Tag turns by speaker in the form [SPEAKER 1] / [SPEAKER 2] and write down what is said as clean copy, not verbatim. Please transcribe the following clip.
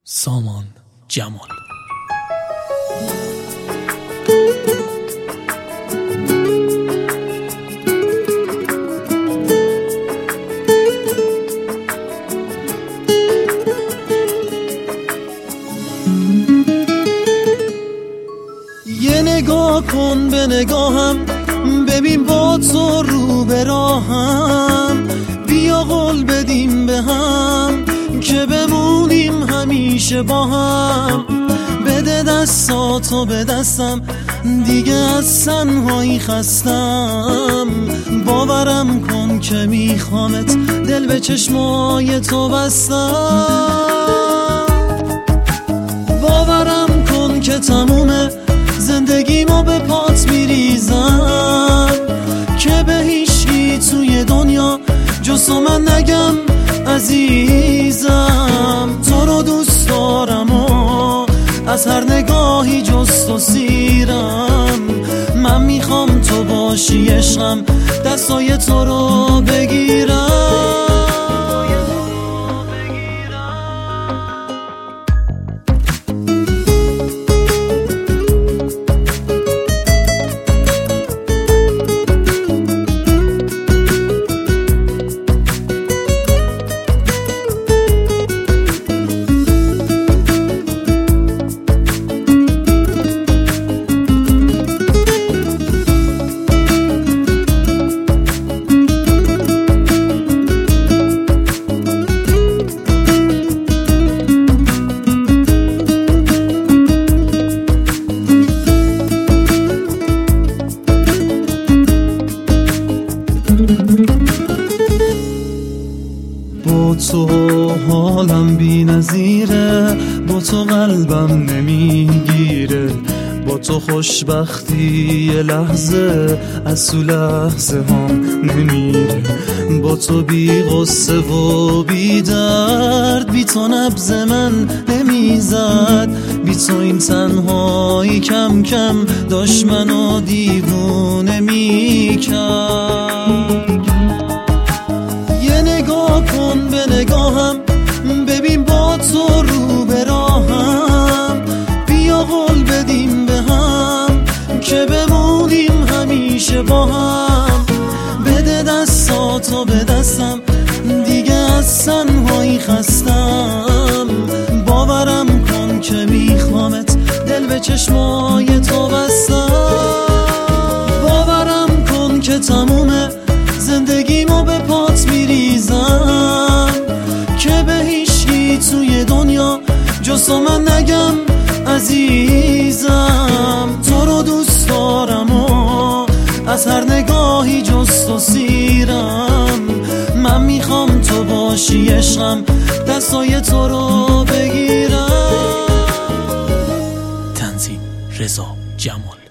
[SPEAKER 1] سامان جمال.
[SPEAKER 2] یه نگاه کن به نگاهم، ببین با تو رو به راهم. بیا قول بدیم به هم که بمونیم همیشه با هم. بده دستاتو به دستم، دیگه از تنهایی خستم. باورم کن که میخوامت، دل به چشمای تو بستم. باورم کن که تمومه زندگیمو به پات میریزم، که به هیچی توی دنیا جز تو من نگم عزیزم. تو رو دوست دارم و از هر نگاهی جز تو سیرم. من میخوام تو باشی عشقم، دستای تو رو بگیرم. با تو حالم بی نظیره، با تو قلبم نمیگیره. با تو خوشبختی یه لحظه از تو لحظه هم نمیره. با تو بی غصه و بی درد، بی تو نبض من نمیزد. بی تو این تنهایی کم کم داشت منو دیوونه میکرد. یه نگاه کن به نگاهم، ببین با تو رو به راهم. بیا قول بدیم به هم که بمونیم همیشه با هم. بده دستاتو به دستم، دیگه از تنهایی خستم. باورم کن که میخوامت، دل به چشمای تو بستم. باورم کن که تمومه زندگیمو به پات میریزم، که به هیچی توی دنیا جز تو من نگم عزیزم. تو رو دوست دارم و از هر نگاهی جز تو سیرم. من میخوام تو باشی عشقم، دستای تو رو بگیرم.
[SPEAKER 1] تنظیم رضا جمال.